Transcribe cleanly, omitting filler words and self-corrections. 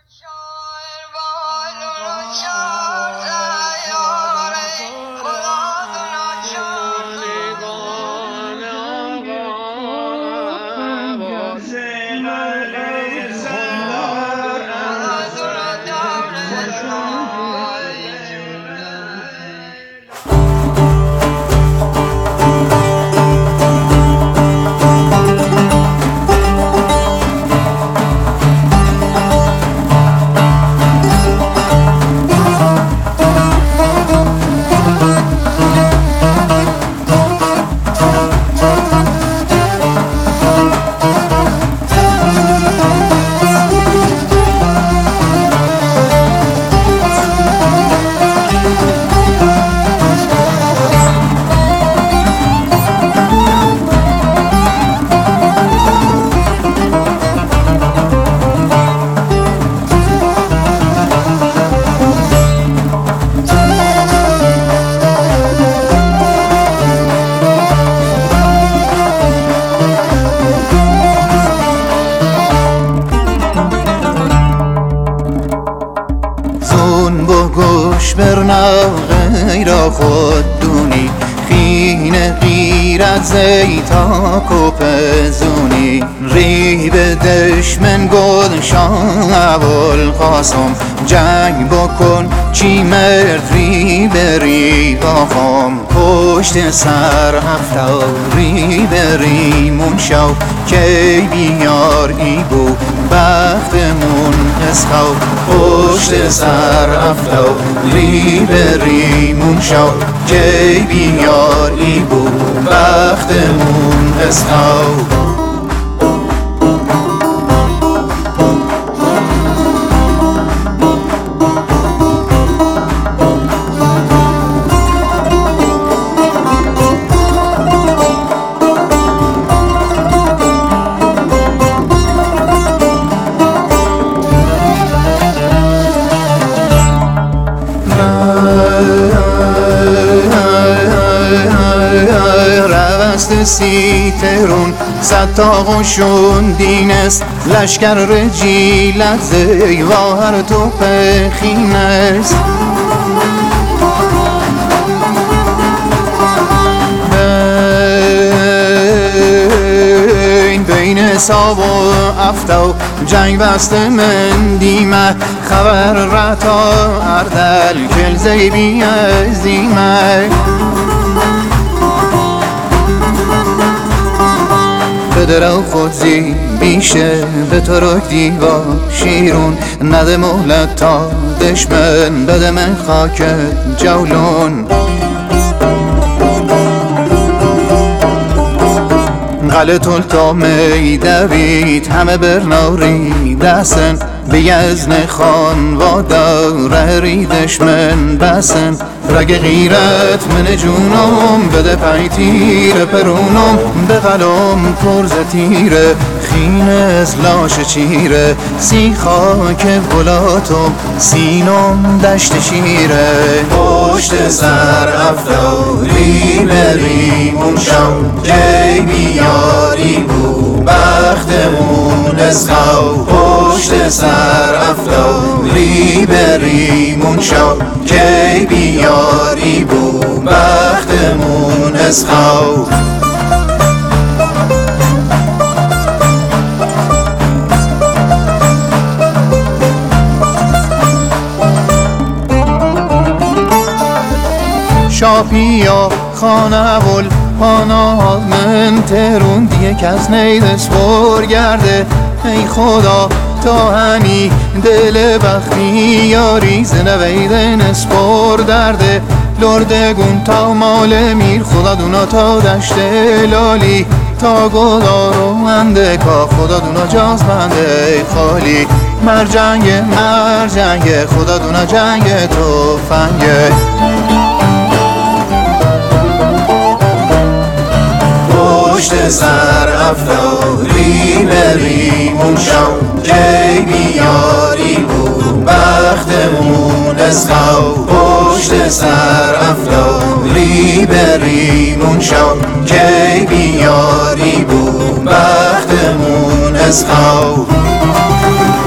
غیر خوددونی خین غیرت زیتا کپزونی ری به دشمن گل شاه القاسم جنگ بکن چی مرد ری بری باخم پشت سر هفتاری بری منشو کی بیار ای بو بختمون اسخو پشت سر هفتاری بری منشو کی بیار ای بو بختمون اسخو سی ترون صد تاقوشون دینست لشکر رجیلت زیوار تو پخینست بین ساب و افتو جنگ بسته من دیمه خبر رتا اردل کل زیبی از دیمه بدرو خودزی بیشه به ترک دیوا شیرون نده مهلت تا دشمن بده من خاکت جولون غلط التا میدوید همه برناری دستن به یزن خان و داره دشمن بسن رگ غیرت من جونم بده پی تیر پرونم به قلم پرز تیره خین از لاش چیره سی خاک بلاتم سینم دشت شیره پشت سر افتاری بری منشو کی بیاری بو بختمون اسخو پشت سر افتاری بری منشو کی بیاری بو بختمون اسخو شاپیا خانه ول پانا من ترون دیگه کس نیدس برگرده ای خدا تا هنی دل بختی یاری زنویدن اسپور درده لردگون تا مال میر خدا دونا تا دشت لالی تا گدار و اندکا خدا دونا جاز بنده خالی مرجنگ خدا دونا جنگ تو فنگه پشت سر افتاری بری منشو کی بیاری بو بختمون اسخو پشت سر افتاری بری منشو کی بیاری بو بختمون اسخو